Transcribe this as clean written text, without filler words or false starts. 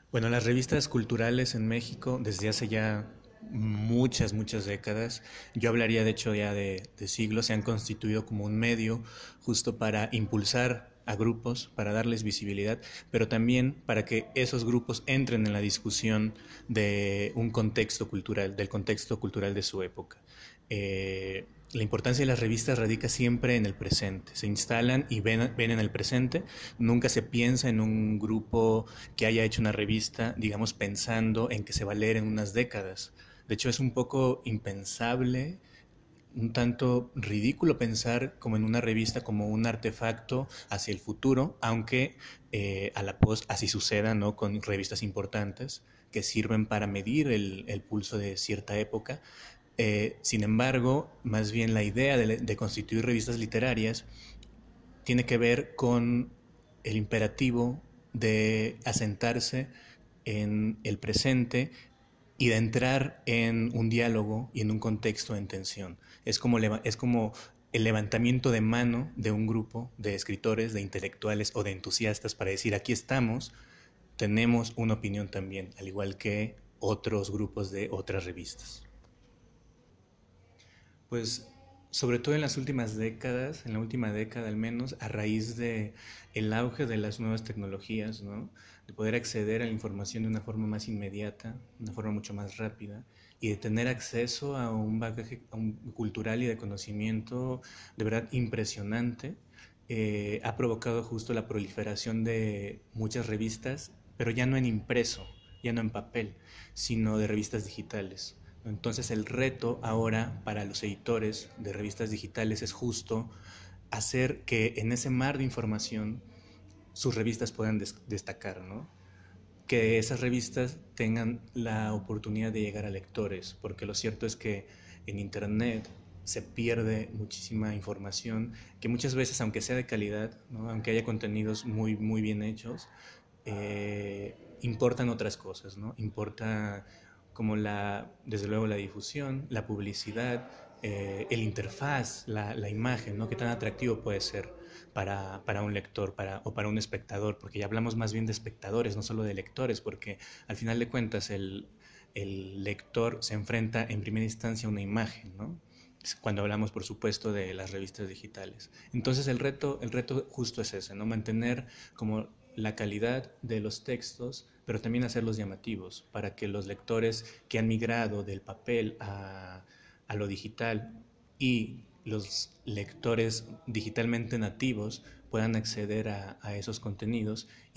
Bueno, las revistas culturales en México desde hace ya muchas décadas, yo hablaría de hecho ya de siglos, se han constituido como un medio justo para impulsar a grupos, para darles visibilidad, pero también para que esos grupos entren en la discusión de un contexto cultural, del contexto cultural de su época. La importancia de las revistas radica siempre en el presente. Se instalan y ven en el presente. Nunca se piensa en un grupo que haya hecho una revista, digamos, pensando en que se va a leer en unas décadas. De hecho, es un poco impensable, un tanto ridículo pensar como en una revista como un artefacto hacia el futuro, aunque a la post así suceda, ¿no? Con revistas importantes que sirven para medir el pulso de cierta época. Sin embargo, más bien la idea de constituir revistas literarias tiene que ver con el imperativo de asentarse en el presente y de entrar en un diálogo y en un contexto en tensión. Es como el levantamiento de mano de un grupo de escritores, de intelectuales o de entusiastas para decir, aquí estamos, tenemos una opinión también, al igual que otros grupos de otras revistas. Pues sobre todo en las últimas décadas, en la última década al menos, a raíz de el auge de las nuevas tecnologías, ¿no? De poder acceder a la información de una forma más inmediata, de una forma mucho más rápida, y de tener acceso a un bagaje cultural y de conocimiento de verdad impresionante, ha provocado justo la proliferación de muchas revistas, pero ya no en impreso, ya no en papel, sino de revistas digitales. Entonces el reto ahora para los editores de revistas digitales es justo hacer que en ese mar de información sus revistas puedan destacar, ¿no? Que esas revistas tengan la oportunidad de llegar a lectores, porque lo cierto es que en Internet se pierde muchísima información que muchas veces, aunque sea de calidad, ¿no? Aunque haya contenidos muy bien hechos, importan otras cosas, ¿no? Importa como desde luego la difusión, la publicidad, el interfaz, la imagen, ¿no? Qué tan atractivo puede ser para un lector o para un espectador, porque ya hablamos más bien de espectadores, no solo de lectores, porque al final de cuentas el lector se enfrenta en primera instancia a una imagen, ¿no? Cuando hablamos, por supuesto, de las revistas digitales. Entonces el reto justo es ese, ¿no? Mantener como la calidad de los textos, pero también hacerlos llamativos para que los lectores que han migrado del papel a lo digital y los lectores digitalmente nativos puedan acceder a esos contenidos